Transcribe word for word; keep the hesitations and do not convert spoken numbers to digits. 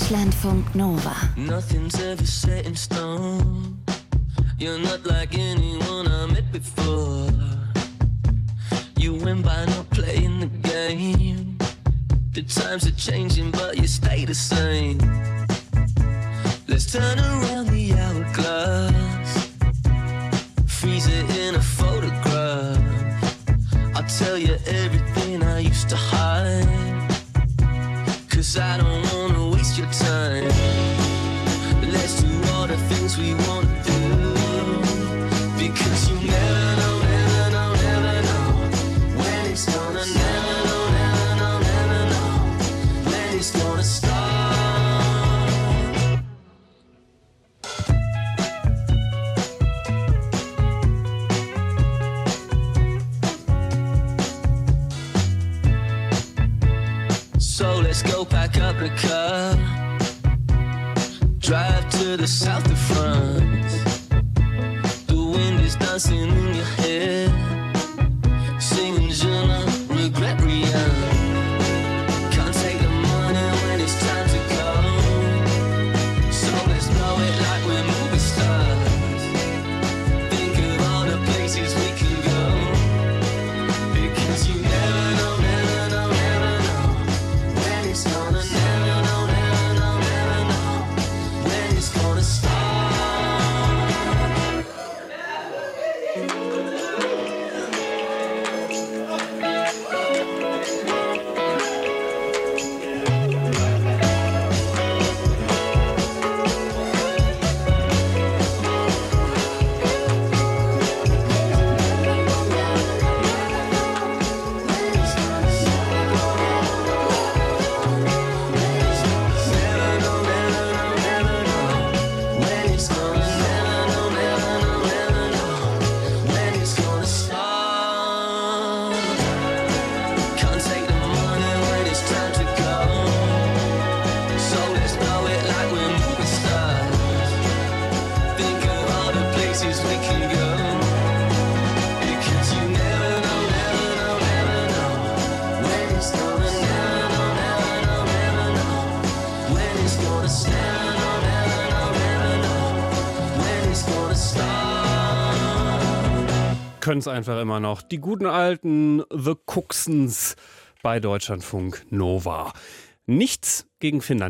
Deutschlandfunk Nova. Nothing's ever set in stone. You're not like anyone I met before. You win by not playing the game. The times are changing but you stay the same. Let's turn around the hourglass. Freeze it in a photograph. I'll tell you everything I used to hide. Cause I don't wanna waste your time. Let's do all the things we wanna do. Because you never know, never know, never know when it's gonna, never know, never know, never know when it's gonna start. So let's go pack up the car, drive to the south of France. The wind is dancing in your head, singing je ne regrette rien. Can't take the money when it's time to go. So let's blow it like we're movie stars. Think of all the places we can go. Because you never know, never know, never know when it's gonna, never know, never know, never know when it's gonna start. Never know, never know, never know when it's gonna, never know, never know, never know when it's gonna start. Can't take the money when it's time to go. So let's blow it like we're movie stars. Think of all the places we can go. Because you never know, never know, never know when it's gonna, never know, never know, never know when it's gonna stand. No, never know, never know when it's gonna start. Können es einfach immer noch. Die guten alten The Cooksons bei Deutschlandfunk Nova. Nichts gegen Finnland.